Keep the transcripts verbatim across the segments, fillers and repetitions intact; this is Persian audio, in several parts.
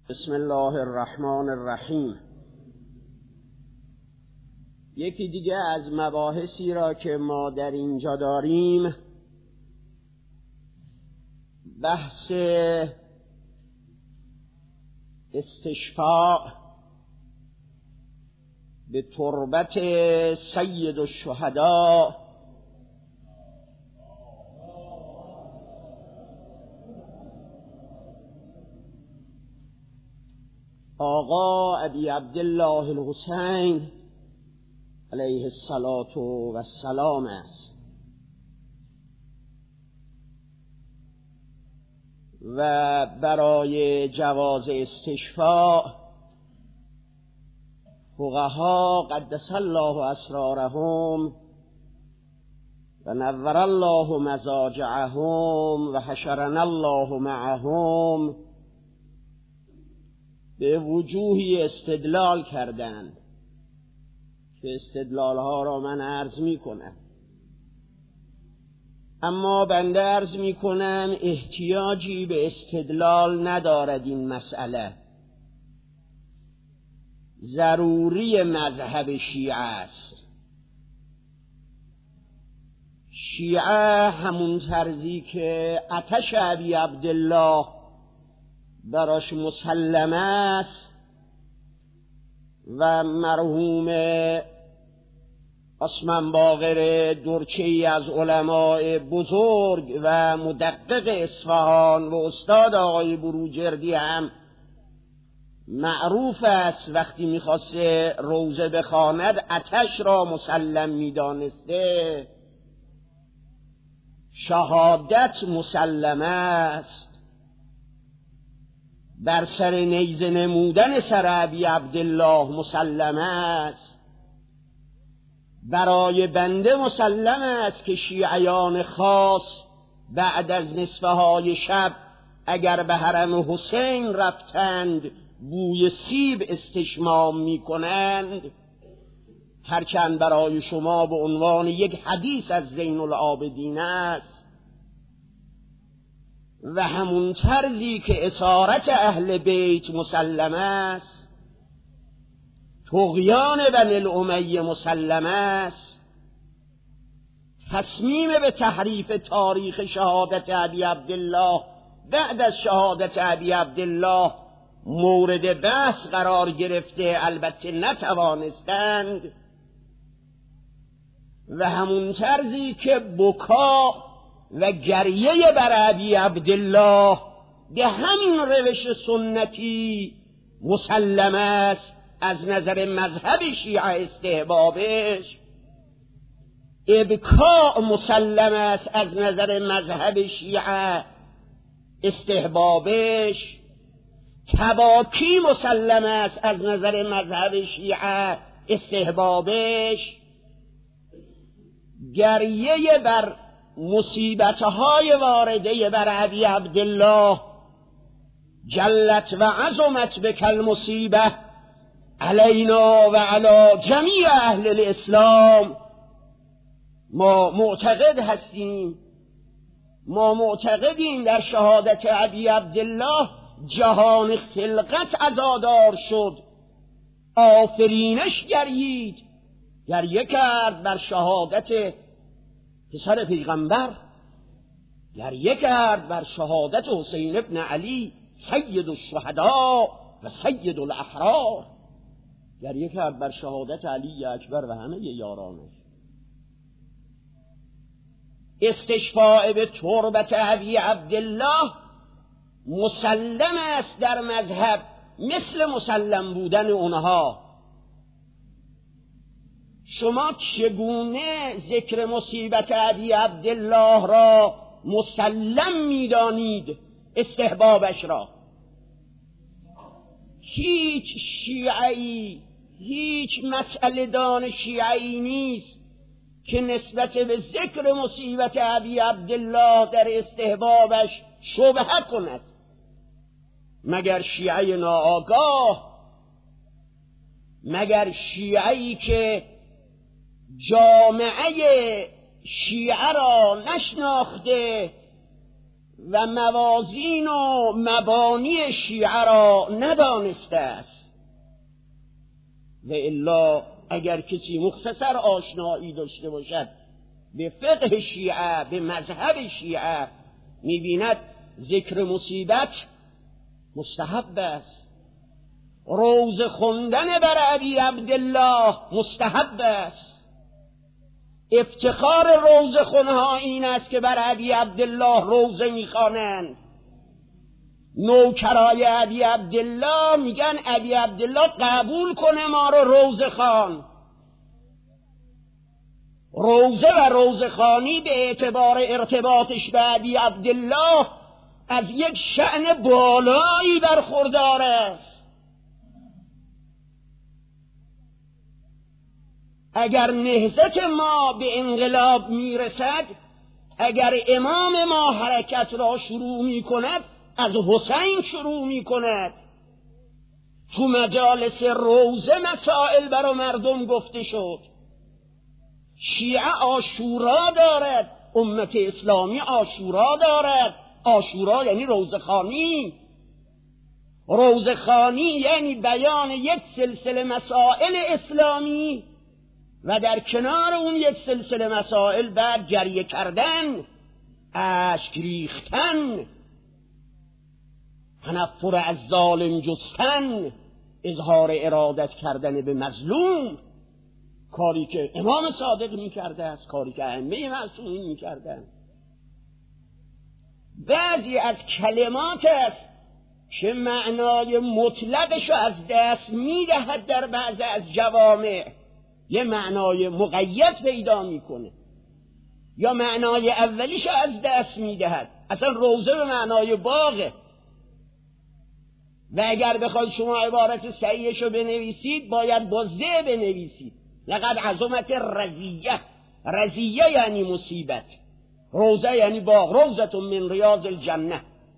بسم الله الرحمن الرحیم. یکی دیگه از مباحثی را که ما در اینجا داریم بحث استشفاع به تربت سید الشهداء آقا ابی عبدالله الحسین علیه الصلاة و السلام است و برای جواز استشفاع فقها قدس الله اسرارهم و نور الله مضاجعهم و حشرنا الله معهم به وجوهی استدلال کردند که استدلال ها را من عرض می کنم، اما بنده عرض می کنم احتیاجی به استدلال ندارد. این مسئله ضروری مذهب شیعه است. شیعه همون طرزی که آتش ابی عبدالله براش مسلم است و مرحوم عثمان باقر درچه‌ای از علماء بزرگ و مدقق اصفهان و استاد آقای بروجردی هم معروف است وقتی میخواسته روزه بخواند آتش را مسلم میدانسته. شهادت مسلم است، بر سر نیزه نمودن سر ابی عبدالله مسلم است. برای بنده مسلم است که شیعیان خاص بعد از نصفه های شب اگر به حرم حسین رفتند بوی سیب استشمام می کنند، هرچند برای شما به عنوان یک حدیث از زین العابدین است. و همون طرزی که اسارت اهل بیت مسلم است، طغیان بنی الامیه مسلم است، تصمیم به تحریف تاریخ شهادت ابی عبدالله بعد از شهادت ابی عبدالله مورد بحث قرار گرفته، البته نتوانستند. و همون طرزی که بکا و گریه بر ابی عبدالله به همین روش سنتی مسلم است از نظر مذهب شیعه استحبابش، ابکاء مسلم است از نظر مذهب شیعه استحبابش، تباکی مسلم است از نظر مذهب شیعه استحبابش، گریه بر مصیبتهای وارده بر ابی عبدالله جلت و عظمت بک المصیبه علینا و علی جمیع اهل الاسلام. ما معتقد هستیم، ما معتقدیم در شهادت ابی عبدالله جهان خلقت عزادار شد، آفرینش گرید، گریه کرد بر شهادت پسر پیغمبر، گریه کرد بر شهادت حسین ابن علی سید الشهداء و سید الاحرار، گریه کرد بر شهادت علی اکبر و همه یارانش. استشفاع به تربت ابی عبدالله مسلم است در مذهب، مثل مسلم بودن اونها. شما چگونه ذکر مصیبت ابی عبدالله را مسلم می‌دانید استحبابش را؟ هیچ شیعی، هیچ مسئله دان شیعی نیست که نسبت به ذکر مصیبت ابی عبدالله در استحبابش شبهه کند، مگر شیعی ناآگاه، مگر شیعی که جامعه شیعه را نشناخته و موازین و مبانی شیعه را ندانسته است. و الا اگر کسی مختصر آشنایی داشته باشد به فقه شیعه، به مذهب شیعه، می‌بیند ذکر مصیبت مستحب است، روزه خوندن بر ابی عبدالله مستحب است. افتخار روزه خونها این است که بر ابی عبدالله روزه میخوانند. نوکرای ابی عبدالله میگن ابی عبدالله قبول کنه ما رو روزه خوان. روزه و روزه خوانی به اعتبار ارتباطش به ابی عبدالله از یک شأن بالایی برخوردار است. اگر نهضت ما به انقلاب میرسد، اگر امام ما حرکت را شروع میکند، از حسین شروع میکند. تو مجالس روزه مسائل برای مردم گفته شد. شیعه عاشورا دارد، امت اسلامی عاشورا دارد. عاشورا یعنی روزخوانی. روزخوانی یعنی بیان یک سلسله مسائل اسلامی و در کنار اون یک سلسله مسائل بعد گریه کردن، اشک ریختن، تنفر از ظالم جستن، اظهار ارادت کردن به مظلوم، کاری که امام صادق میکرده است، کاری که ائمه معصومین میکردن. بعضی از کلمات است که معنای مطلقش از دست میدهد، در بعض از جوامع یه معنای مقید پیدا میکنه، یا معنای اولیش از دست میدهد. اصلا روزه به معنای باغه و اگر بخواید شما عبارت صحیحش رو بنویسید باید با ز بنویسید. لقد عظمت رضیه. رضیه یعنی مصیبت، روزه یعنی باغ، روزة من ریاض الجنه.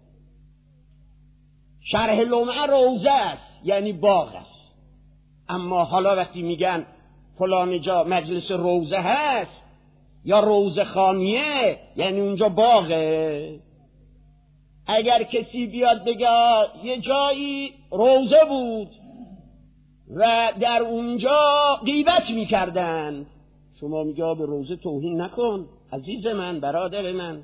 شرح لمعه روزه است یعنی باغ است. اما حالا وقتی میگن فلان جا مجلس روزه هست یا روزه خانیه، یعنی اونجا باغه. اگر کسی بیاد بگه یه جایی روزه بود و در اونجا غیبت میکردن، شما میگه به روزه توهین نکن عزیز من، برادر من.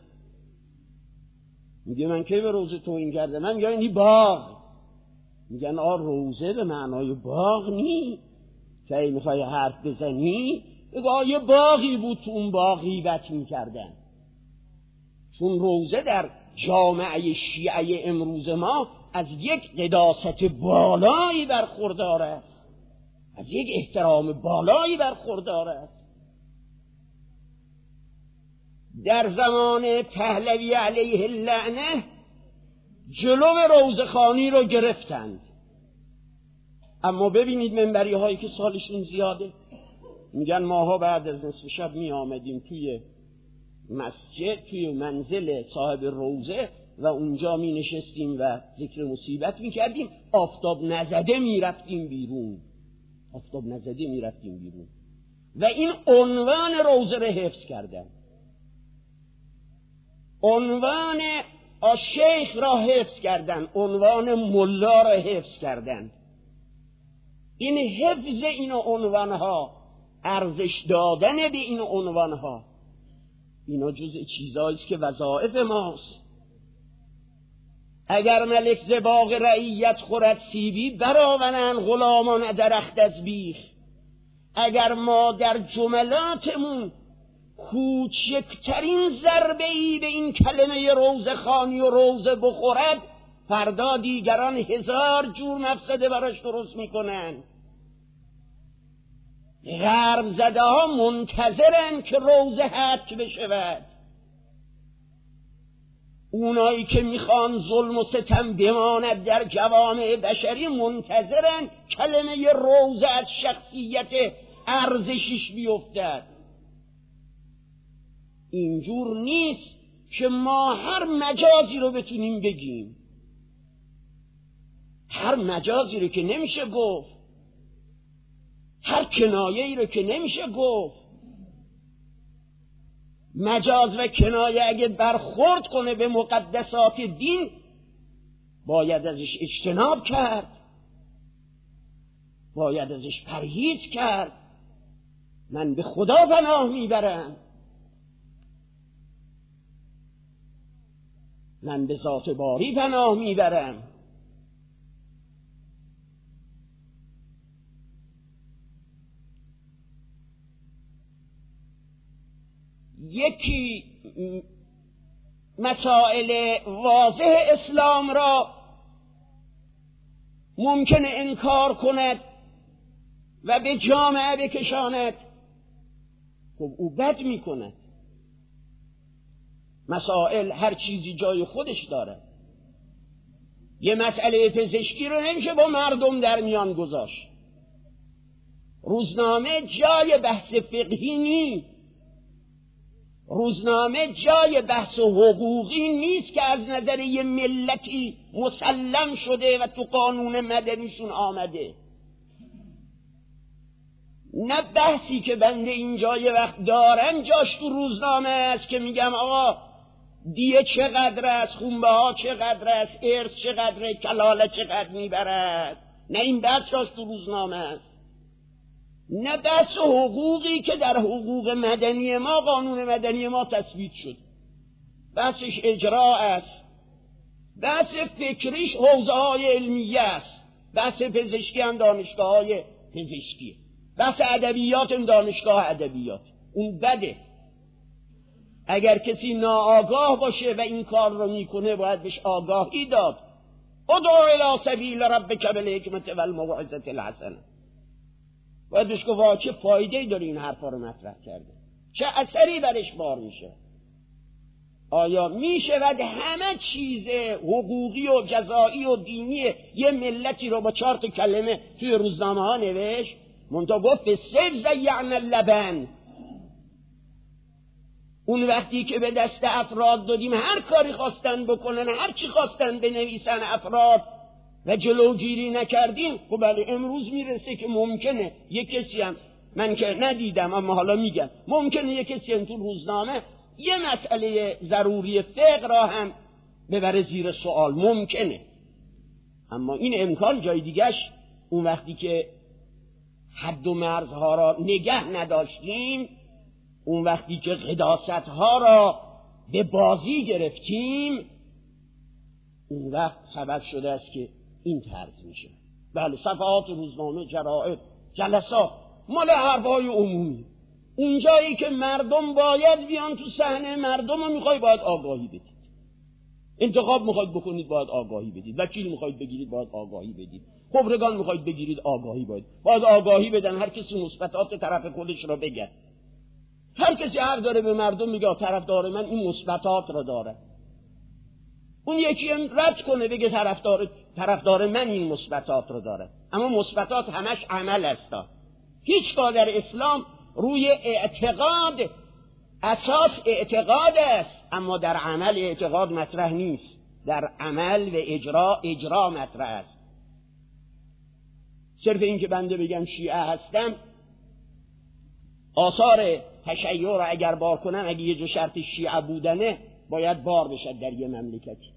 میگه من کی به روزه توهین کردم؟ من میگم این باغ. میگن آ روزه به معنای باغ نی، که ای میخوای حرف بزنی بگه یه باغی بود تو اون باغ غیبت میکردن. چون روزه در جامعه شیعه امروز ما از یک قداست بالایی برخوردار است، از یک احترام بالایی برخوردار است. در زمان پهلوی علیه اللعنه جلو روزخوانی رو گرفتند. اما ببینید منبری هایی که سالشون زیاده، میگن ماها بعد از نصف شب می آمدیم توی مسجد، توی منزل صاحب روزه و اونجا می نشستیم و ذکر مصیبت می کردیم، آفتاب نزده می رفتیم بیرون، آفتاب نزده می رفتیم بیرون. و این عنوان روزه رو حفظ کردن، عنوان آشیخ را حفظ کردن، عنوان ملا را حفظ کردن. این حفظ این عنوانها، ارزش دادن به این عنوانها، اینا جزء چیزاییست که وظایف ماست. اگر ملک ز باغ رعیت خورد سیبی، برآورند غلامان درخت از بیخ. اگر ما در جملاتمون کوچکترین ضربه ای به این کلمه روزه خانی و روزه بخورد، فردا دیگران هزار جور مفسده براش درست میکنن. غرب زده ها منتظرن که روزه حک بشود. اونایی که میخوان ظلم و ستم بماند در جوامع بشری منتظرن کلمه روزه از شخصیت ارزشش بیفتد. اینجور نیست که ما هر مجازی رو بتونیم بگیم، هر مجازی رو که نمیشه گفت، هر کنایه‌ای رو که نمیشه گفت. مجاز و کنایه اگه برخورد کنه به مقدسات دین باید ازش اجتناب کرد، باید ازش پرهیز کرد. من به خدا پناه میبرم، من به ذات باری پناه میبرم. یکی مسائل واضح اسلام را ممکن انکار کند و به جامعه بکشاند، خب او بد می کند. مسائل هر چیزی جای خودش داره. یه مسئله پزشکی رو نمیشه با مردم در میان گذاشت. روزنامه جای بحث فقهی نیست، روزنامه جای بحث حقوقی نیست که از نظر یه ملتی مسلم شده و تو قانون مدنیشون آمده. نه بحثی که بنده اینجا یه وقت دارم جاش تو روزنامه است که میگم آقا دیه چقدر است، خونبه ها چقدر است، ارث چقدر، کلاله چقدر میبرد. نه این بحث جاش تو روزنامه است. نه بحث حقوقی که در حقوق مدنی ما، قانون مدنی ما تثبیت شد، بحثش اجرا است. بحث فکریش حوزه های علمیه است. بحث پزشکی هم دانشگاه های پزشکیه. بحث ادبیات هم دانشگاه ادبیات. اون بده. اگر کسی ناآگاه باشه و این کار رو میکنه باید بهش آگاهی داد. ادعو الی سبیل ربک بالحکمة والموعظة الحسنه. باید بهش گفت چه فایده‌ای داره این حرفا رو مطرح کرده، چه اثری برش بار میشه. آیا میشود همه چیز حقوقی و جزایی و دینی یه ملتی رو با چهار تا کلمه توی روزنامه ها نوشت؟ منتها گفت به سیف زیعنا اللبن. اون وقتی که به دست افراد دادیم هر کاری خواستن بکنن، هر چی خواستن بنویسن افراد و جلوگیری نکردیم، خب بله امروز میرسه که ممکنه یک کسی هم، من که ندیدم اما حالا میگم، ممکنه یک کسی هم تو روزنامه یه مسئله ضروری فقه را هم ببره زیر سوال، ممکنه. اما این امکان جای دیگش اون وقتی که حد و مرزها را نگه نداشتیم، اون وقتی که قداستها را به بازی گرفتیم، اون وقت سبب شده است که این طرز میشه. بله صفحات روزنامه، جرائد، جلسات مال حرفای عمومی، اونجایی که مردم باید بیان تو صحنه، مردم رو میخوای باید آگاهی بدید. انتخاب میخواید بکنید باید آگاهی بدید. وکیل میخواید بگیرید باید آگاهی بدید. خبرگان میخواید بگیرید آگاهی باید باید آگاهی بدن. هر کسی مثبتات طرف خودش رو بگه. هر کسی حق داره به مردم میگه طرفدار من این مثبتات رو داره. اون یکی هم رد کنه بگه طرفدار طرفدار من این مثبتات رو داره. اما مثبتات همش عمل است. هیچگاه در اسلام روی اعتقاد، اساس اعتقاد است، اما در عمل اعتقاد مطرح نیست. در عمل و اجرا اجرا مطرح است. صرف این که بنده بگم شیعه هستم، آثار تشیع را اگر بار کنن، اگه یه جو شرط شیعه بودنه باید بار بشد در یه مملکتی.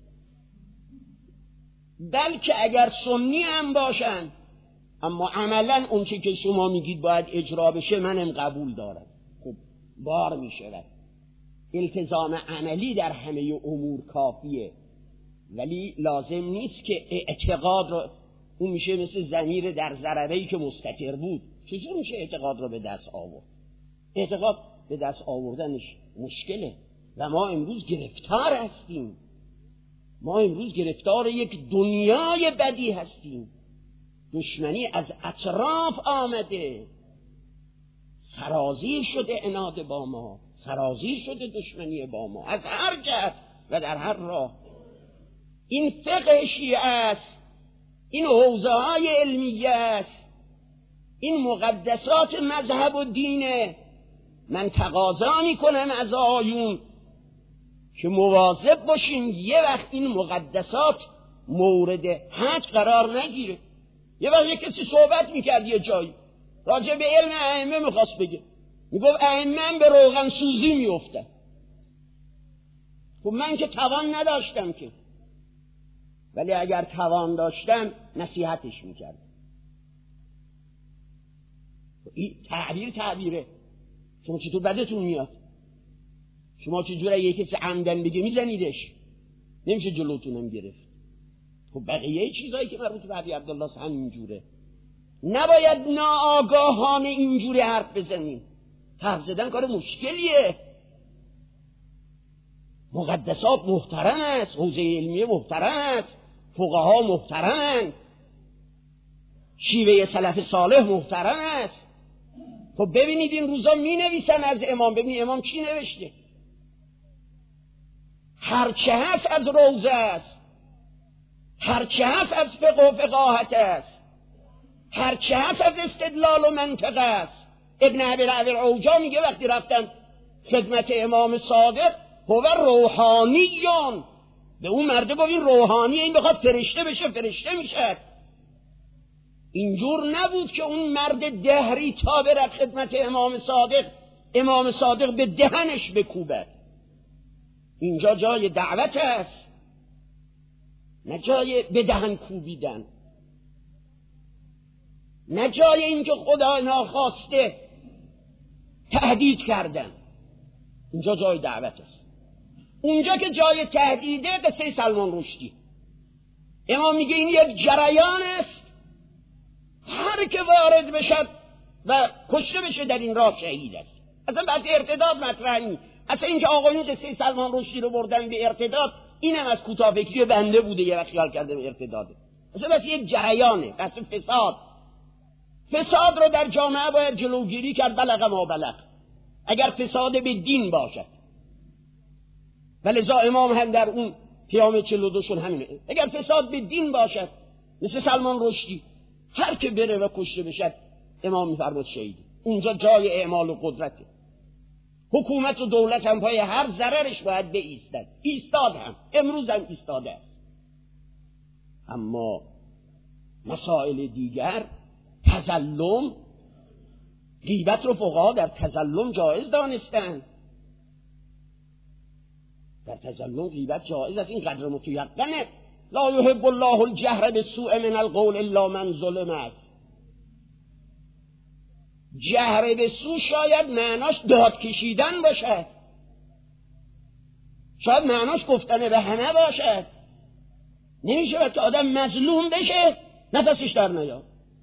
بلکه اگر سنی هم باشن اما عملا اون چی که شما میگید باید اجرا بشه منم قبول دارم، خب بار میشه. التزام عملی در همه امور کافیه، ولی لازم نیست که اعتقاد رو، اون میشه مثل ضمیر در ضربه‌ای که مستتر بود. چجور میشه اعتقاد رو به دست آورد؟ اعتقاد به دست آوردنش مشکله و ما امروز گرفتار هستیم. ما امروز گرفتار یک دنیای بدی هستیم. دشمنی از اطراف آمده، سرازیر شده عناد با ما، سرازیر شده دشمنی با ما از هر جهت و در هر راه. این فقه شیعه است، این حوزه های علمیه است، این مقدسات مذهب و دینه. من تقاضا میکنم از آیون که مواظب باشیم یه وقت این مقدسات مورد حد قرار نگیره. یه وقت یه کسی صحبت میکرد یه جایی راجع به علم ائمه میخواست بگه، میگفت ائمه به روغن سوزی میفتن. خب من که توان نداشتم که، ولی اگر توان داشتم نصیحتش میکردم. این تعبیر تعبیره. شما چطور بدتون میاد؟ شما چجوره یکی کسی عمدن بگه میزنیدش؟ نمیشه جلوتونم گرفت. خب بقیه چیزایی که مربوط به ابی عبدالله همینجوره. نباید ناآگاهانه اینجوری حرف بزنیم. حرف زدن کار مشکلیه. مقدسات محترم است، حوزه علمیه محترم است، فقها محترمند، شیوه سلف صالح محترم است. خب ببینید این روزا می نویسن از امام، ببینید امام چی نوشته. هرچه هست از روزه است، هرچه هست از فقه و فقاهت است، هرچه هست از استدلال و منطق است. ابن ابی العوجا میگه وقتی رفتن خدمت امام صادق، هو روحانیون، به اون مرده گفت این روحانیه، این بخواد فرشته بشه فرشته میشه. اینجور نبود که اون مرد دهری تا بره خدمت امام صادق، امام صادق به دهنش بکوبد. اینجا جای دعوت است، نه جای به دهن کوبیدن، نه جای اینکه خدا ناخواسته تهدید کردن. اینجا جای دعوت است. اونجا که جای تهدیده قصه سلمان رشدی. امام میگه این یک جریان است، هر که وارد بشد و کشته بشه در این راه شهید است. اصلا بحث ارتداد مطرح نیست. اصلا اینکه آقایون قصه سلمان رشدی رو بردن به ارتداد، اینم از کوتاه‌فکری بنده بوده یه وقت خیال کرده به ارتداده. اصلا بس یک جریانه، بس فساد. فساد رو در جامعه باید جلوگیری کرد، بلغ ما بلغ. اگر فساد به دین باشد، ولذا امام هم در اون پیام چهل و دوشون همینه، اگر فساد به دین باشد مثل سلمان رشدی، هر که بره و کشته بشد امام میفرماد شهید. اونجا جای اعمال و قدرته. حکومت و دولت هم پای هر ضررش باید بایستد. ایستاد هم، امروز هم ایستاده است. اما مسائل دیگر، تظلم، غیبت رو فقها در تظلم جایز دانستن. در تظلم غیبت جایز است، این قدر متیقنه. لا یحب الله الجهر بالسوء من القول الا من ظلم است. جهر به سو شاید معناش داد کشیدن باشد، شاید معناش گفتن به همه باشد. نمیشه که آدم مظلوم بشه نفسش در نیاد.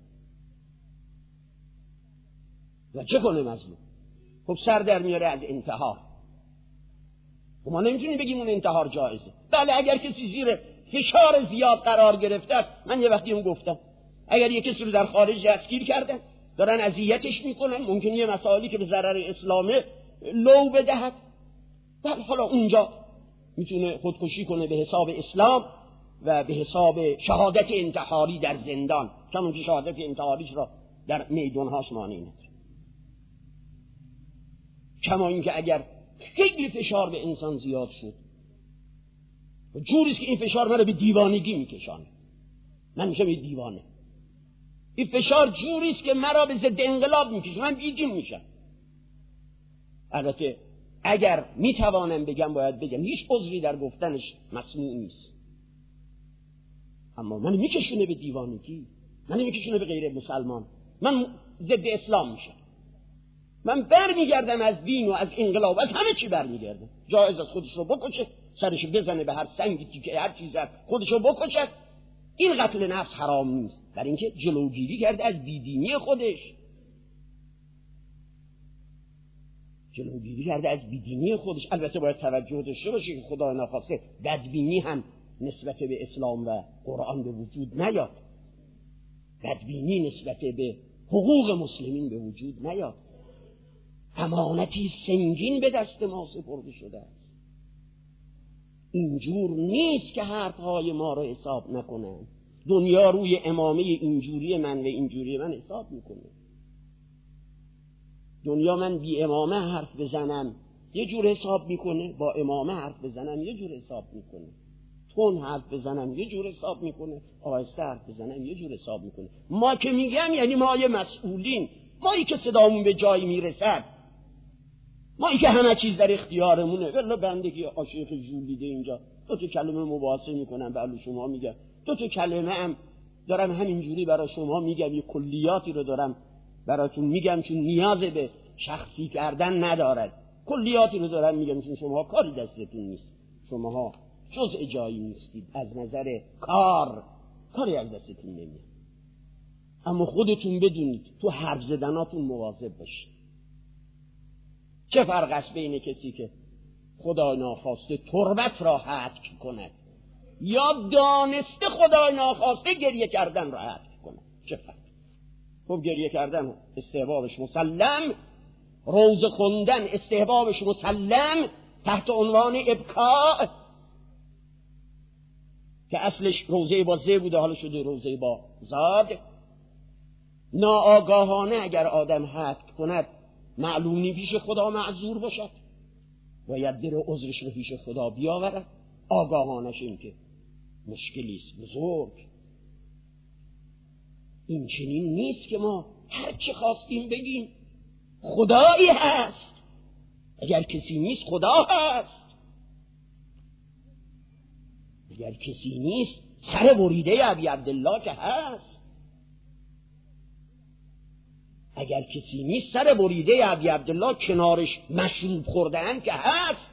و چه کنه مظلوم؟ خب سر در میاره از انتحار. ما نمیتونیم بگیم اون انتحار جایزه. بله اگر کسی زیر فشار زیاد قرار گرفته است، من یه وقتی اون گفتم اگر یه کسی رو در خارج دستگیر کردن، دارن اذیتش میکنن، ممکنه یه مسائلی که به ضرر اسلامه لو بدهد، بله حالا اونجا میتونه خودکشی کنه به حساب اسلام و به حساب شهادت انتحاری در زندان، چون که شهادت انتحاریش را در میدانهاش مانع نداره. کما اینکه اگر خیلی فشار به انسان زیاد شد، جوریست که این فشار مرا به دیوانگی میکشانه، من میشم یه دیوانه. این فشار جوریست که مرا به ضد انقلاب میکشه، من بیدین میشم. البته اگر میتوانم بگم باید بگم، هیچ عذری در گفتنش مسموع نیست، اما من میکشونه به دیوانگی، من میکشونه به غیر مسلمان، من ضد اسلام میشم، من برمیگردم از دین و از انقلاب، از همه چی برمیگردم. جایز از خودش رو بکشه، سرش بزنه به هر سنگی که هر چیز خودش رو بکشد. این قتل نفس حرام نیست، برای اینکه جلوگیری کرده از بیدینی خودش، جلوگیری کرده از بیدینی خودش. البته باید توجه داشته باشه که خدا نخواسته بدبینی هم نسبت به اسلام و قرآن به وجود نیاد، بدبینی نسبت به حقوق مسلمین به وجود نیاد. امانتی سنگین به دست ما سپرده شده است. اینجور نیست که حرفهای ما رو حساب نکنن. دنیا روی امامه اینجوری من و اینجوری من حساب میکنه. دنیا من بی امامه حرف بزنم یه جور حساب میکنه، با امامه حرف بزنم یه جور حساب میکنه، تون حرف بزنم یه جور حساب میکنه، آهسته حرف بزنم یه جور حساب میکنه. ما که میگم یعنی ما یه مسئولین، مایی که صدامون به جایی میرسد ما این که همه چیز در اختیارمونه، ولی بندگی عاشق جولیده اینجا دو تا کلمه مباحثه میکنم برای شما میگم، دو تا کلمه هم دارم همینجوری برای شما میگم، یه کلیاتی رو دارم براتون میگم چون نیاز به شخصی کردن ندارد، کلیاتی رو دارم میگم چون شما کاری دستتون نیست، شما جزء جایی نیستید از نظر کار، کاری از دستتون نمیاد. اما خودتون بدونید تو حرف زدناتون مواظب باشید. چه فرق است بین کسی که خدای ناخواسته تربت را حتک کند یا دانسته خدای ناخواسته گریه کردن را حتک کند؟ چه فرق؟ خب گریه کردن استحبابش مسلم، روزه خوندن استحبابش مسلم تحت عنوان ابکاء که اصلش روزه با زه بوده حالا شده روزه با زاد. ناآگاهانه اگر آدم حتک کند معلومی پیش خدا معذور باشد، باید بره عذرش رو پیش خدا بیاورد. آگاهانش این که مشکلی است بزرگ. این چنین نیست که ما هر چه خواستیم بگیم. خدایی هست، اگر کسی نیست خدا هست، اگر کسی نیست سر بریده ابی عبدالله که هست، اگر کسی نیست سر بریده ابی عبدالله کنارش مشروب خوردن که هست،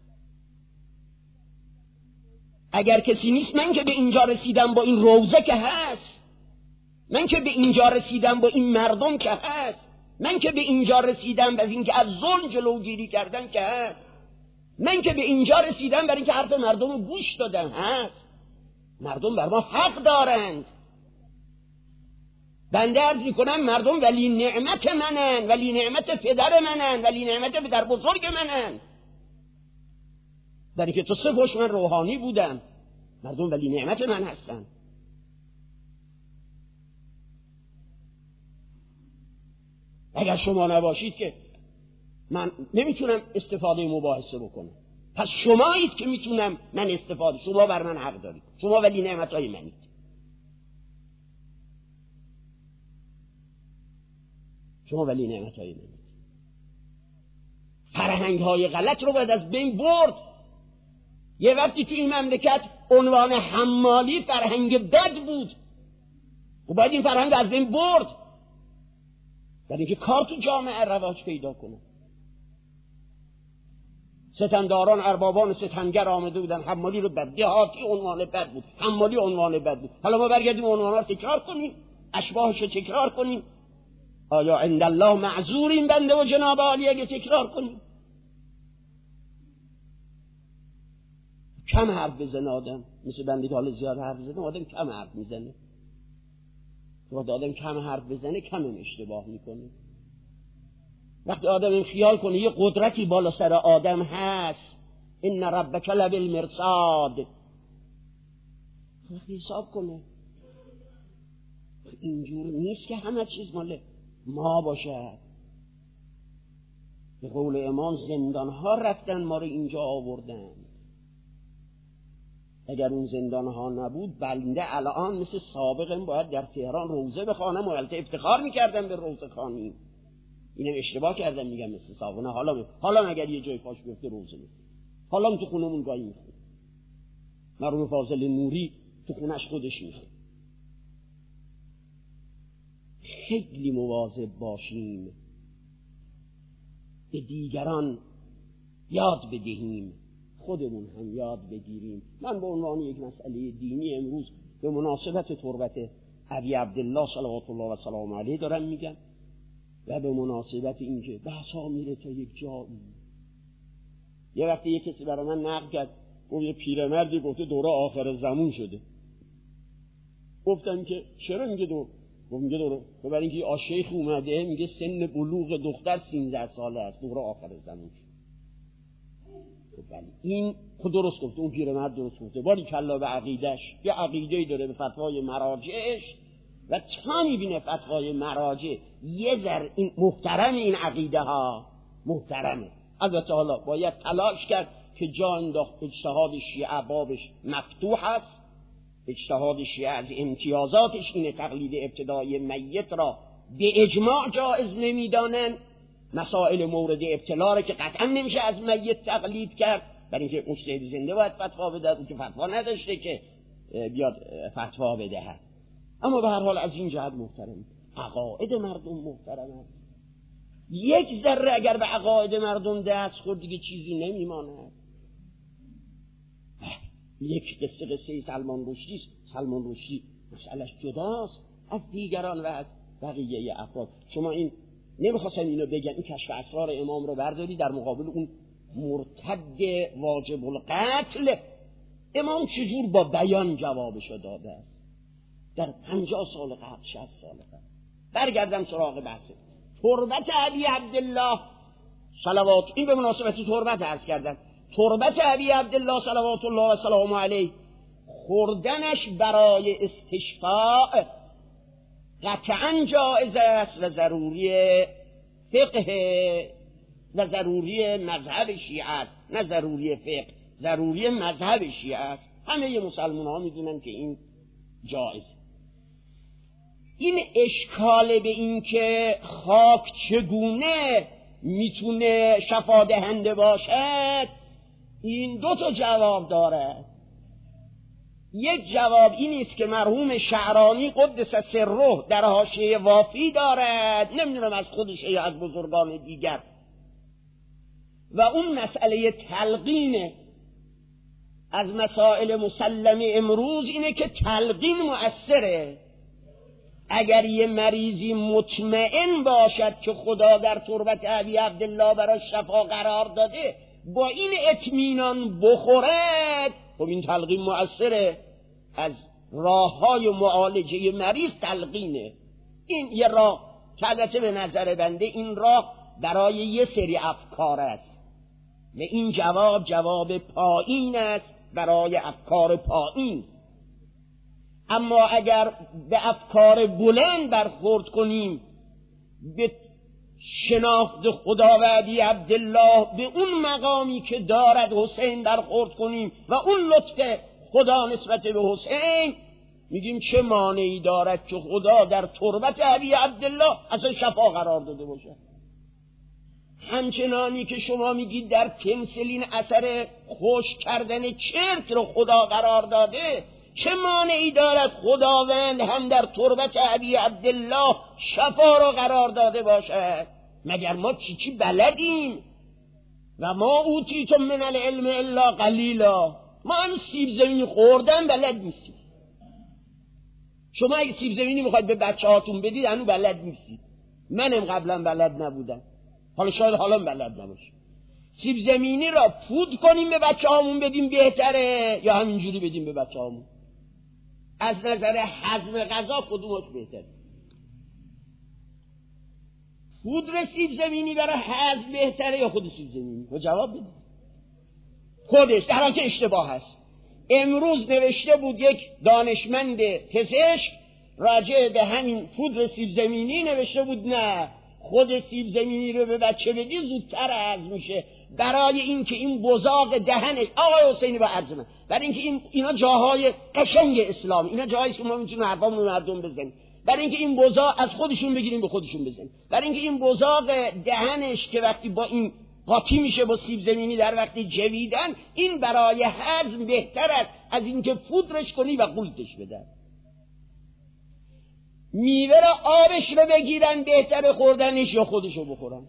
اگر کسی نیست من که به اینجا رسیدم با این روزه که هست، من که به اینجا رسیدم با این مردم که هست، من که به اینجا رسیدم از این که از ظلم جلوگیری کردن که هست، من که به اینجا رسیدم برای اینکه حرف مردم رو گوش دادن هست. مردم بر ما حق دارند. بنده عرض میکنم مردم ولی نعمت منن، ولی نعمت پدر منن، ولی نعمت پدر بزرگ منن. در اینکه تو سه فوش من روحانی بودم، مردم ولی نعمت من هستن. اگر شما نباشید که من نمیتونم استفاده مباحثه بکنم. پس شمایید که میتونم من استفاده، شما بر من حق دارید، شما ولی نعمتهای منید. شما ولی نعمتهای منید. فرهنگ های غلط رو باید از بین برد. یه وقتی تو این مملکت عنوان حمالی فرهنگ بد بود و باید این فرهنگ از بین برد در اینکه کار تو جامعه رواج پیدا کنه. ستمداران اربابان ستمگر آمده بودن حمالی رو بد، دهاتی عنوان بد بود، حمالی عنوان بد بود. حالا ما برگردیم عنوان رو تکرار کنیم، اشباهش رو تکرار کنیم. آیا عند الله معذوریم بنده و جناب عالی اگه تکرار کنیم؟ کم حرف بزنه آدم، مثل بنده که حالا زیاد حرف بزنه آدم کم حرف میزنه. وقتی آدم کم حرف بزنه کم اشتباه میکنه. وقتی آدم خیال کنه یه قدرتی بالا سر آدم هست، ان ربک لبالمرصاد، وقتی حساب کنه اینجور نیست که همه چیز مال ما باشه. به قول امام زندان ها رفتن ما رو اینجا آوردن. اگر اون زندان ها نبود بنده الان مثل سابقم باید در تهران روزه بخوانم و البته افتخار میکردم به روزه خوانی. اینم اشتباه کردم میگم مثل سابقه. نه حالا می... حالا اگر یه جای پاش بیفته روزه میخونم. حالا تو خونمون گاهی میخونم. مرحوم فاضل نوری تو خونش خودش میخونه. خیلی مواظب باشیم به دیگران یاد بدهیم، خودمون هم یاد بگیریم. من به عنوان یک مسئله دینی امروز به مناسبت تربت ابی عبدالله صلوات الله و سلام علیه دارم میگم و به مناسبت اینکه بحثا میره تا یک جایی. یه وقتی یه کسی برای من نقل کرد، گفت یه پیرمردی گفته دوره آخر زمان شده. گفتم که چرا میگه دور؟ گفت میگه دوره تو برای اینکه آشیخ اومده میگه سن بلوغ دختر سیزده ساله است، دوره آخر زمان شده. این خود درست گفته، اون پیرمرد درست گفته. باری کلا به عقیدش، یه عقیده‌ای داره به فتوای مراجعش و تا میبینه فتوای مراجع یه ذره این محترم، این عقیده ها محترمه. البته حالا باید تلاش کرد که جا انداخت اجتهاد شیعه بابش مفتوح است. اجتهاد شیعه از امتیازاتش اینه تقلید ابتدای میت را به اجماع جایز نمیدانن. مسائل مورد ابتلا که قطعا نمیشه از میت تقلید کرد، برای اینکه مجتهد زنده باید فتوا بده، اون که فتوا نداشته که بیاد فتوا بدهد. اما به هر حال از این جهت محترم، عقاید مردم محترم است. یک ذره اگر به عقاید مردم دست خورد دیگه چیزی نمیماند. یک قصه قصه سلمان رشدی است. سلمان رشدی مسئلهش جداست از دیگران و از بقیه افراد. شما این نمیخواستم اینو بگم، این کشف اسرار امام رو برداری در مقابل اون مرتد واجب القتل، امام چجور با بیان جوابشو داده است در پنجاه سال قبل، شصت سال قبل. برگردم سراغ بحثه تربت ابی عبدالله صلوات، این به مناسبت تربت عرض کردم، تربت ابی عبدالله صلوات الله و سلام علیه، خوردنش برای استشفاء قطعا جائز است و ضروری فقه و ضروری مذهب شیعه است، نه ضروری فقه، ضروری مذهب شیعه است. همه مسلمان ها میدونن که این جائز. این اشکال به این که خاک چگونه میتونه شفا دهنده باشد، این دو تا جواب داره. یک جواب این است که مرحوم شعرانی قدس سره در حاشیه وافی دارد، نمیدونم از خودش یا از بزرگان دیگر، و اون مسئله تلقین از مسائل مسلم امروز اینه که تلقین مؤثره. اگر یه مریضی مطمئن باشد که خدا در تربت ابی عبدالله برای شفا قرار داده، با این اطمینان بخورد، خب این تلقین مؤثره. از راه های معالجه مریض تلقینه. این یه راه که البته به نظر بنده این راه برای یه سری افکار است و این جواب جواب پایین است برای افکار پایین. اما اگر به افکار بلند برخورد کنیم، به شناخت خداوندی عبدالله به اون مقامی که دارد حسین برخورد کنیم و اون لطف خدا نسبت به حسین، میگیم چه مانعی دارد که خدا در تربت ابی عبدالله اصلا شفا قرار داده باشه. همچنانی که شما میگید در پنسلین اثر خشک کردن چرک رو خدا قرار داده، چه مانعی دارد خداوند هم در تربت ابی عبدالله شفا رو قرار داده باشد؟ مگر ما چی چی بلدیم؟ و ما اوتیتم من العلم الا قلیلا، ما هم سیب زمینی خوردن بلد نیستیم. شما اگه سیب زمینی میخواید به بچه هاتون بدید هنو بلد نیستید. منم قبلا بلد نبودم، حالا شاید حالا بلد نباشه. سیب زمینی را پود کنیم به بچه هامون بدیم بهتره یا همینجوری بدیم به بچه هامون؟ از نظر هضم غذا کدومش بهتره؟ پودر سیب زمینی برای هضم بهتره یا خود سیب زمینی؟ و جواب بدید. خودش، در حالی که اشتباه هست. امروز نوشته بود یک دانشمند پزشک راجع به همین پودر سیب زمینی، نوشته بود نه، خود سیب زمینی رو به بچه بدی زودتر هضم میشه، برای اینکه این بزاق دهنش. آقای حسینی با عرض من، برای اینکه این اینا جاهای قشنگ اسلام، اینا جاهایی که ما میتونیم حرفامون رو مردم بزنیم، برای اینکه این بزاق از خودشون بگیریم به خودشون بزنیم، برای اینکه این بزاق دهنش که وقتی با این قاطی میشه با سیب زمینی در وقتی جویدن، این برای هضم بهتر است از اینکه پودرش کنی و قولتش بدن. میوه را آبش رو بگیرن بهتر خوردنش یا خودشو بخورن؟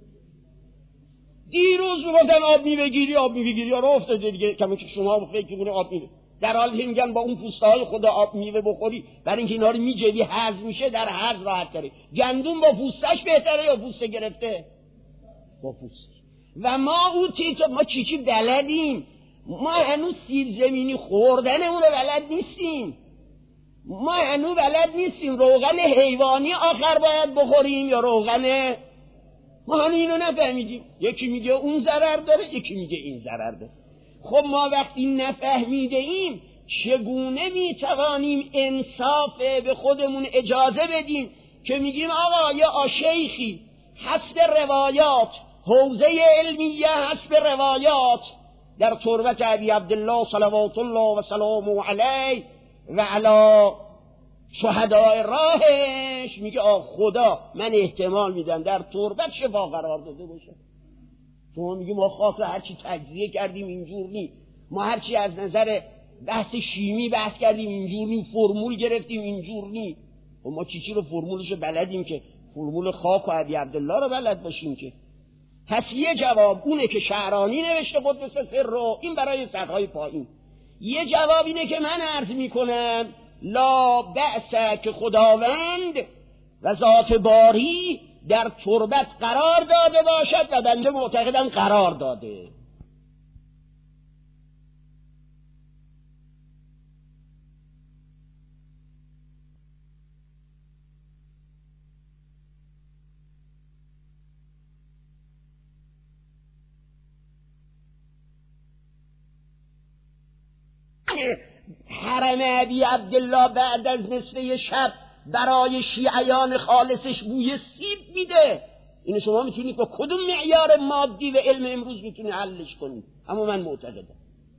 دیروز میگفتن آب میوه گیری آب میوه گیری رو افتاده دیگه، کمی که شما فکر کنید آب میوه، در حالی میگن با اون پوسته های خدا آب میوه بخوری برای اینکه اینا رو میجوی هضم میشه، در هضم راحت تره. گندم با پوستش بهتره یا پوسته گرفته؟ با پوست. و ما او تیتو ما چی چی بلدیم؟ ما هنوز سیب زمینی خوردن اون رو بلد نیستیم. ما هنوز بلد نیستیم روغن حیوانی آخر باید بخوریم یا روغن، ما هنوز اینو نفهمیدیم. یکی میگه اون ضرر داره، یکی میگه این ضرر داره. خب ما وقتی نفهمیده ایم چگونه میتوانیم انصاف به خودمون اجازه بدیم که میگیم آقا یا آشیخی حسب روایات، حوزه علمیه حسب روایات در تربت ابی عبدالله صلوات الله و سلامه علیه و علی شهدای راهش میگه آه خدا من احتمال میدم در تربت شفا قرار داده باشه. شما میگی ما خاک رو هرچی تجزیه کردیم اینجور نی، ما هرچی از نظر بحث شیمی بحث کردیم اینجور نی، فرمول گرفتیم اینجور نی. و ما چی چی رو فرمولش رو بلدیم که فرمول خاک و ابی عبدالله رو بلد باشیم که. پس یه جواب اونه که شعرانی نوشته قدس سر رو، این برای سطحهای پایین. یه جواب اینه که من عرض میکنم لا بأس که خداوند و ذات باری در تربت قرار داده باشد و بنده معتقدم قرار داده. حرم ابی عبدالله بعد از نصفه شب برای شیعیان خالصش بوی سیب میده. اینو شما میتونید با کدوم معیار مادی و علم امروز میتونید حلش کنید؟ اما من معتقدم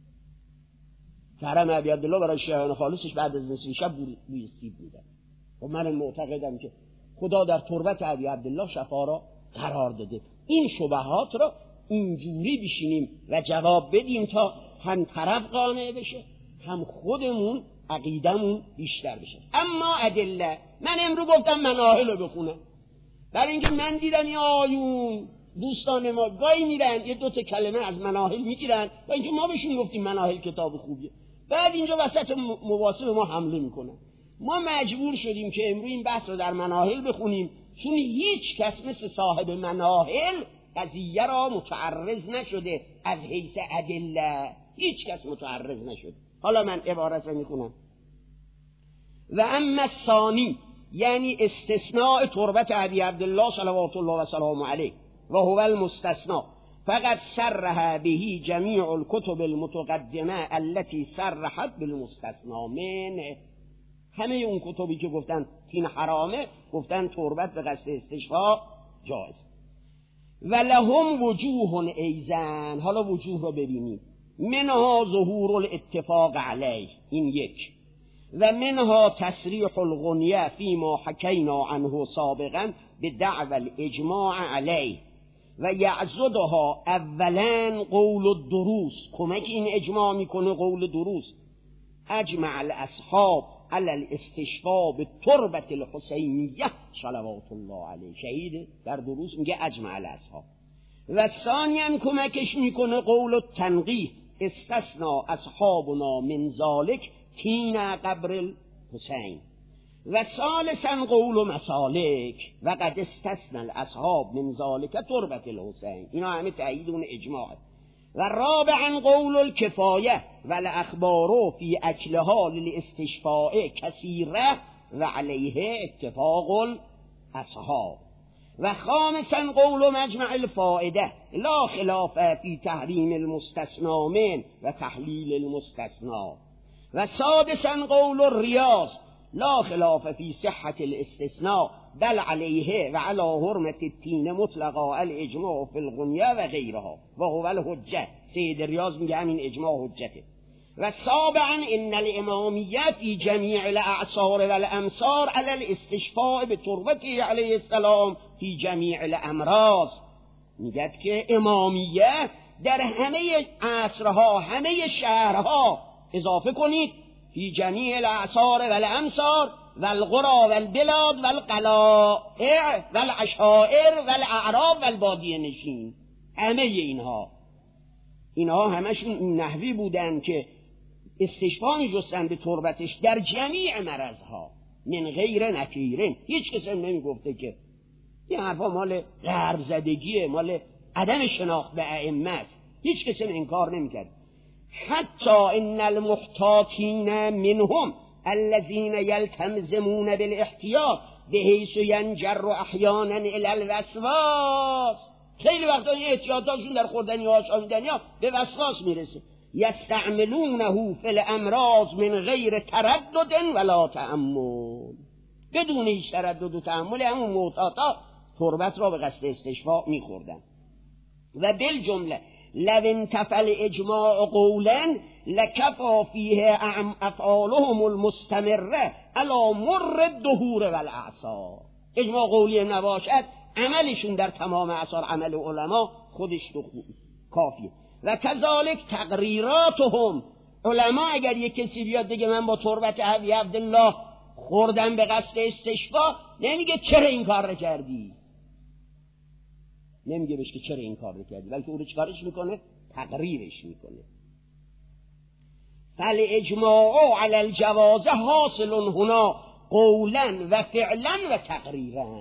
حرم ابی عبدالله برای شیعیان خالصش بعد از نصفه شب بوی سیب میده. و من معتقدم که خدا در تربت ابی عبدالله شفا را قرار داده. این شبهات را اینجوری بشینیم و جواب بدیم تا هم طرف قانع بشه هم خودمون عقیدمون بیشتر بشه. اما ادله من امروز گفتم مناهل رو بخونم، برای اینکه من دیدم یا آیون دوستان ما گاهی میرن یه دوتا کلمه از مناهل میگیرن و اینکه ما بهشون گفتیم مناهل کتاب خوبیه، بعد اینجا وسط مواصل ما حمله میکنن. ما مجبور شدیم که امروز این بحث رو در مناهل بخونیم، چون هیچ کس مثل صاحب مناهل قضیه را متعرض نشده از حیث ادله، هیچ کس متعرض نشده. حالا من عبارت رو میخونم. و اما الثانی یعنی استثناء تربت ابی عبدالله صلوات الله و سلام علیه و هو المستثناء فقط صرح به جمیع الكتب المتقدمه التي صرحت بالمستثناء منه. همه اون کتبی که گفتن این حرامه گفتن تربت به قصد استشفاء جایز. و لهم وجوه ایزن، حالا وجوه رو ببینید. منها ظهور الاتفاق علیه، این یک، و منها تصریح الغنیه فیما حکینا عنه سابقا به دعوى الاجماع علیه و یعضدها اولا قول الدروس، کمک این اجماع میکنه قول دروس. اجمع الاصحاب علی الاستشفاء بالتربة الحسینیه صلوات الله علیه، شهید در دروس میگه اجمع الاصحاب. و ثانیا کمکش میکنه قول التنقیح استثنا اصحابنا من ذلك تین قبر الحسین. و ثالثا قول مسالک و قد استثنى الاصحاب من ذلك تربة الحسین، اینا همه تأیید اون اجماع. و رابعا قول الکفایه و الاخبار فی اکلها للاستشفاء کثیره و علیه اتفاق الاصحاب. و خامسا قول مجمع الفائده لا خلاف فی تحریم المستثنى من و تحلیل المستثنى. و سادسا قول الریاض لا خلاف فی صحة الاستثناء بل علیه و علی حرمت التین مطلقا الاجماع فی الغنیه و غیرها و هو الحجه. سید ریاض میگه همین اجماع حجته. و سابعا ان الامامیه فی جمیع الاعصار و الامصار علی الاستشفاء بتربته علیه السلام فی جمیع الامراض. میگه که امامیه در همه عصرها همه شهرها اضافه کنید فی جمیع الاعصار و الامصار و القرى و البلاد و القلائع و العشائر و الاعراب و البادیه نشین، همه اینها اینها همشون این نحوی بودن که استشفا می‌جستن به تربتش در جمیع مرضها من غیر نکیرن. هیچ کس نمی گفته که این حرفا مال غرب زدگیه، مال عدم شناخت به ائمه است. هیچ کس انکار نمی‌کرد. حتی ان المحتاطین منهم الذين يلتمزمون بالاحتياط بحيث ينجر احيانا الى الوسواس، خیلی وقتا این احتیاطاتشون در خوردنی ها آشامیدنی ها به وسواس میرسه. یستعملونه فی الامراض من غیر تردد ولا تأمل، بدون هیچ تردد و تأمل همون معتاطا تربت را به قصد استشفاء میخوردن. و بالجمله لو انتفى الاجماع قولا لكفى فيه افعالهم المستمره علی مر الدهور والاعصار. اجماع قولی نباشد، عملشون در تمام اعصار عمل علما خودش تو کافیه. و کذالک تقریراتهم، علما اگر یک کسی بیاد بگه من با تربت ابی عبدالله خوردم به قصد استشفا، نمیگه چرا این کار رو کردی، نمیگه بهش که چرا این کار رو کردی، بلکه او رو چیکارش میکنه؟ تقریرش میکنه. فالاجماع علی الجواز حاصل هنا قولا و فعلا و تقریرا.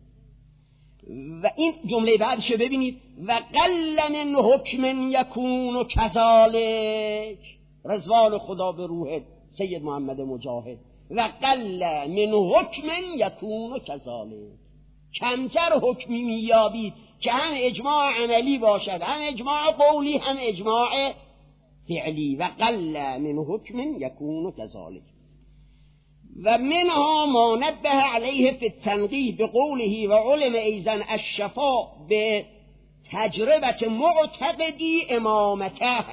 و این جمله بعدش ببینید، و قل من حکم یکون کذالک، رضوان خدا به روح سید محمد مجاهد. و قل من حکم یکون کذالک، کمتر حکمی میابید که هم اجماع عملی باشد، هم اجماع قولی، هم اجماع فعلی. و قل من حکم یکون کذالک. و منها ما نبه علیه فی التنقیح بقوله و علم ایزن الشفاء به تجربت معتقدی امامته،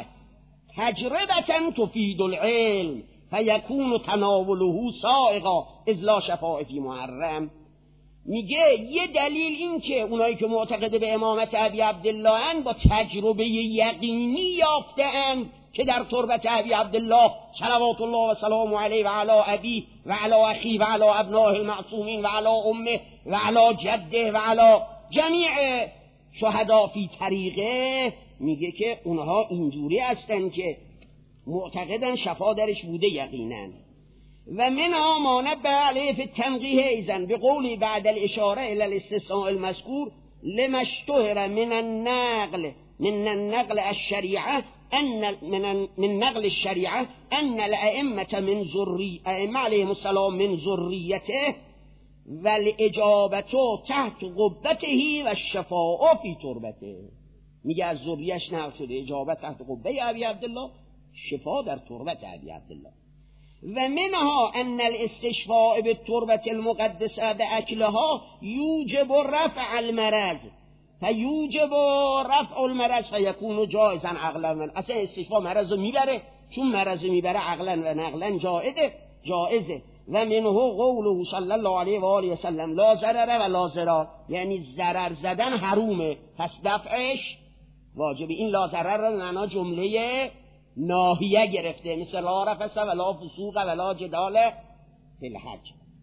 تجربتا تفید العلم فیکون تناوله سائغا اذ لا شفاء فی محرم. میگه یه دلیل این که اونایی که معتقد به امامت ابی عبدالله ان با تجربه یقینی یافته‌اند که در تربت ابی عبدالله صلوات الله و سلام علیه و علی ابی و علی اخی و علی ابنائه المعصومین و علی امه و علی جده و علی جمیع شهدا فی طریقه، میگه که اونها اینجوری هستن که معتقدن شفا درش بوده یقینا. و منها ما نبه علیه فی التنقیح ایزن بقولی بعد الاشاره الى الاستثناء المذکور لما اشتهر من النقل من النقل الشریعه ان من من نقل الشریعه ان الائمه من ذری ائمه علیهم السلام من ذریته والاجابه تحت قبته و الشفاء فی تربته. میگه از ذریه‌اش نقل شده اجابت تحت قبه ابی عبدالله، شفا در تربت ابی عبدالله. و منها ان الاستشفاء بالتربة المقدسه باکلها یوجب رفع المرض فیوجب رفع المرض فیکون جائزا عقلا. من اصلا استشفاء مرض رو میبره، چون مرض میبره عقلا و نقلا جائزه جائزه. و منه قوله صلی الله علیه و آله و سلم لا ضرر و لا ضرار، یعنی ضرر زدن حرومه پس دفعش واجبه. این لا ضرر رو معنا جمله ناهیه گرفته، مثل لا رفث ولا فسوق ولا جدال فی الحج.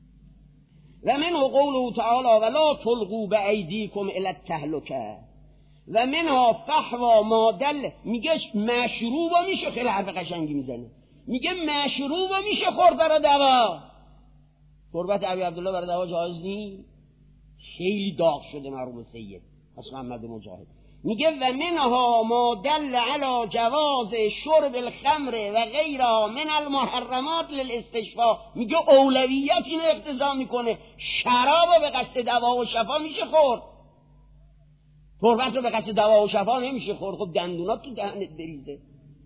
و منه قوله تعالی ولا تلقوا بایدیکم الی التهلکه. و منها فحوا ما دل، میگه مشروب میشه، خیلی حرف قشنگی میزنه، میگه مشروب میشه خورد برای دوا. تربت ابی عبدالله برای دوا جایز نیست، خیلی داغ شده مرحوم سید پس محمد مجاهد. میگه و منها ما دل علی جواز شرب الخمر و غیرها من المحرمات للاستشفاء. میگه اولویت اینو اقتضا میکنه، شراب به قصد دوا و شفا میشه خورد، تربت رو به قصد دوا و شفا نمیشه خورد. خب دندونات تو دهنت بریزه،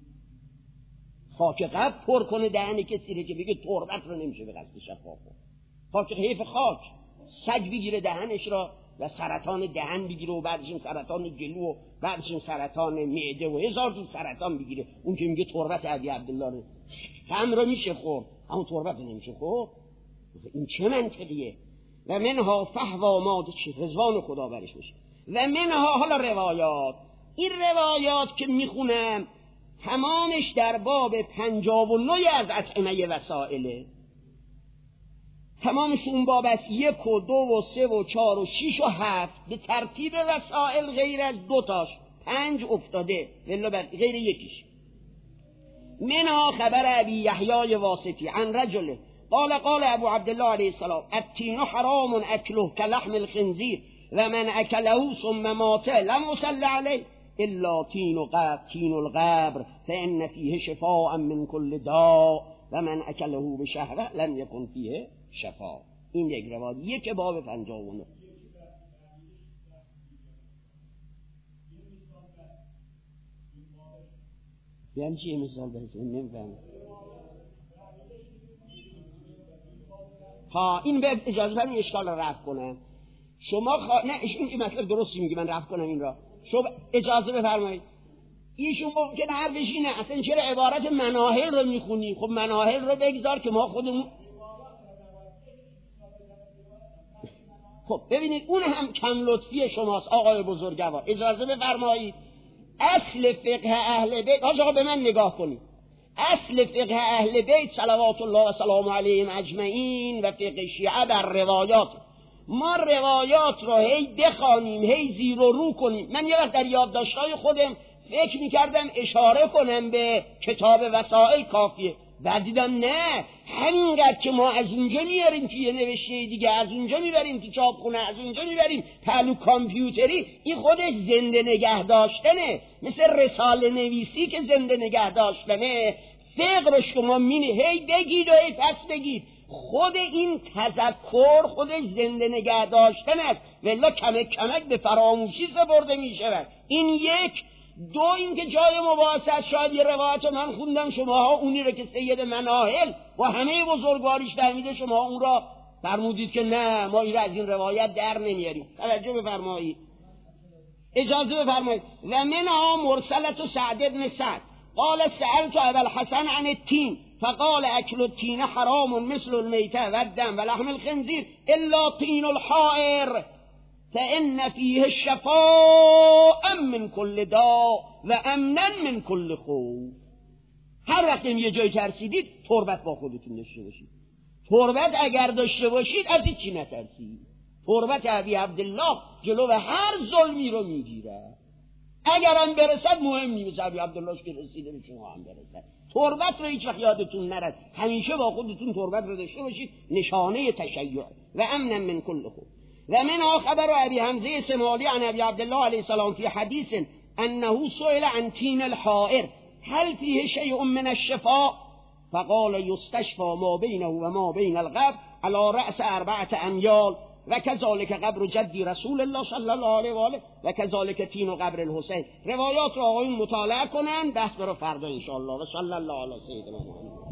خاک قبل پر کنه دهن کسی رو که بگه تربت رو نمیشه به قصد شفا خورد. خاک حیف خاک، سگ بگیره دهنش را و سرطان دهن بگیره و بعدش سرطان جلو و بعدش سرطان معده و هزار جور سرطان بگیره. اون که میگه تربت ابی عبدالله رو خمر رو میشه خورد اما تربت رو نمیشه خورد، این چه منطقیه؟ و منها فحوا ما رضوان خدا برش میشه. و منها حالا روایات، این روایات که میخونم تمامش در باب پنجاب و نوی از اطعمه وسائله، تمامش اون باب است، یک و دو و سه و چار و شیش و هفت به ترتیب وسائل غیر از دو تاش پنج افتاده غیر یکیش. منها خبر ابی یحیی واسطی عن رجل قال قال ابو عبدالله علیه السلام التین حرام اکله کلحم الخنزیر و من اکله ثم مات لم اصل علیه الا تین القبر تین القبر فان فیه شفاء من کل داء و من اکله بشهوه لم یکن فیه شفا. این یک روایت، یک باب پنجاه و نه. یعنی چی مثال بزنید؟ نمی‌فهمم. ها این به اجازه بدید اشکال رو رفع کنم. شما خوا... نه این مطلب درستی میگی، من رفع کنم این را. شما اجازه بفرمایید. ایشون ممکنه حرفش اینه اصلا چرا عبارت مناهل رو میخونی؟ خب مناهل رو بگذار که ما خودمون خب ببینید اون هم کم لطفی شماست آقای بزرگوار. اجازه بفرمایید اصل فقه اهل بیت، آقا به من نگاه کنید، اصل فقه اهل بیت صلوات الله و سلام علیهم اجمعین و فقه شیعه بر روایات. ما روایات رو هی بخوانیم هی زیر و رو کنیم. من یه وقت در یادداشت‌های خودم فکر می‌کردم اشاره کنم به کتاب وسائل کافیه، بعد دیدم نه، همینقدر که ما از اونجا میاریم که یه نوشته دیگه، از اونجا میبریم تو چاپخونه، از اونجا میبریم پهلو کامپیوتری، این خودش زنده نگه داشتنه، مثل رساله نویسی که زنده نگه داشتنه. فقه رو شما مینه هی بگید و هی پس بگید، خود این تذکر خودش زنده نگه داشتن است، ولی کمک کمک به فراموشی سپرده می شود. این یک. دو اینکه جای مباحثه است، شاید یه روایت من خوندم شماها اونی رو که سید مناهل و همه بزرگواریش فهمیده شما اون را فرمودید که نه ما این را از این روایت در نمیاریم. توجه بفرمایید، اجازه بفرمایید. و منها مرسلت سعد بن سعد قال سألت ابا الحسن عن التين فقال اكل التين حرام مثل المیته و الدم و لحم الخنزیر الا طین الحائر فإن فيه شفاء من كل داء و امنا من كل خوف. هر وقت یه جایی ترسیدید تربت با خودتون داشته باشید. تربت اگر داشته باشید از هیچ چی نترسید. تربت ابی عبدالله جلو هر ظلمی رو میگیره. اگرم برسد مهم نیست، ابی عبدالله که رسیده به شما هم برسد. تربت رو هیچ وقت یادتون نرد، همیشه با خودتون تربت رو داشته باشید، نشانه تشیع. و امنا من كل خوف. و من خبر ابی حمزه سمالی عن ابی عبدالله علیه السلام فی حدیث انه سئل عن تین الحائر هل فیه شیء من الشفاء فقال یستشفى ما بینه و ما بین القبر على رأس اربعه اميال و کذالک قبر جدی رسول الله صلی الله علیه و آله و کذالک تین و قبر الحسین. روایات رو آقایون مطالعه کنن، بحث رو فردا ان شاء الله. و صلی الله علی سیدنا محمد.